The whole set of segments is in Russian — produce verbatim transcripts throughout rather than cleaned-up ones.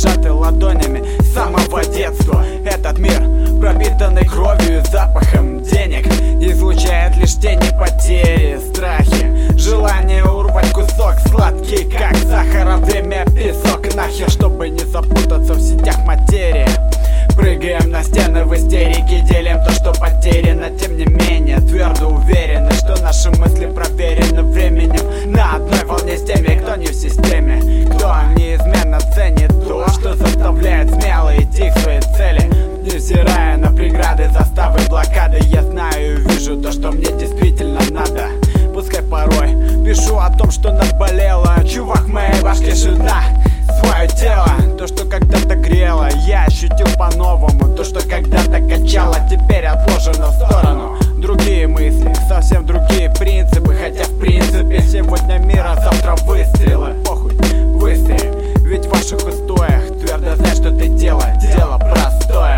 сжаты ладонями с самого детства. Этот мир, пропитанный кровью и запахом денег, излучает лишь тени потери, страхи, желание урвать кусок сладкий, как сахар, а время песок. Нахер, чтобы не запутаться в сетях материи. Прыгаем на стены в истерике, делим то, что потеряно. Тем не менее, твердо уверены, что наши мысли проверены временем. На одной волне с теми, кто не в системе, кто неизменно ценит то, что заставляет смело идти к своей цели, невзирая на преграды, заставы, блокады. Я знаю и вижу то, что мне действительно надо. Пускай порой пишу о том, что наболело. Чувак, в моей башке шина свое тело. То, что когда-то грело, я ощутил по-новому. То, что когда-то качало, теперь отложено в сторону. Другие мысли, совсем другие принципы. Хотя в принципе сегодня мир, а завтра выстрелы. Похуй, выстрел, ведь в ваших устоях твердо знай, что ты дело, дело простое.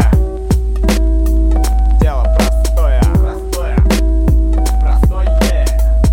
Дело простое, простое, простое.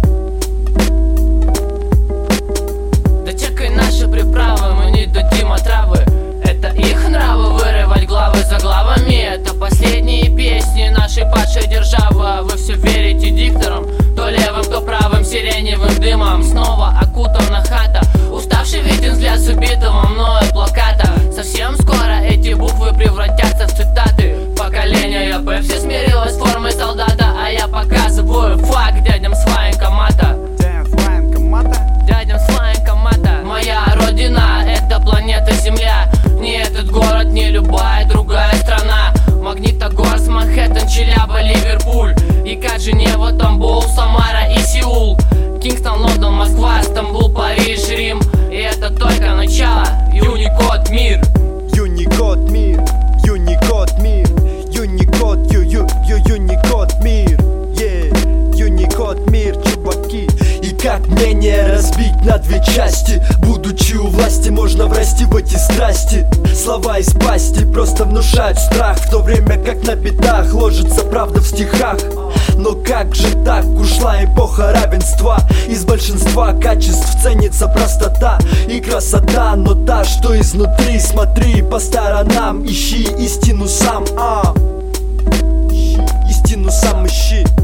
Да чекай наши приправы, мы не дадим отравы. Это их нравы, вырывать главы за главами. Это последние песни нашей падшей державы. Вы все верите дикторам, то левым, то правым сиреневым дымом. Снова окутана хата, уставший виден взгляд с убитого мною плаката. Совсем скоро эти буквы превратятся в цитаты. Поколение Пепси смирилось с формой солдата, а я показываю факт дядям с военкомата. Дядям с военкомата? Дядям с военкомата. Моя родина — это планета Земля. Не этот город, не любая другая страна. Магнитогорск, Манхэттен, Челябы, Ливерпуль и как Женева, Тамбов, Самара и Сеул. Кингстон, Лондон, Москва, Стамбул, Париж, Рим. И это только начало. Юникод мир. Юникод мир, Юникод мир, Юникод, ю ю ю Юникод мир, yeah. Юникод мир, чуваки. И как мнение разбить на две части? Будучи у власти, можно врасти в эти страсти. Слова из пасти просто внушают страх, в то время как на битах ложится правда в стихах. Но как же так ушла эпоха равенства? Из большинства качеств ценится простота и красота, но та, что изнутри. Смотри по сторонам, ищи истину сам, а. Истину сам ищи.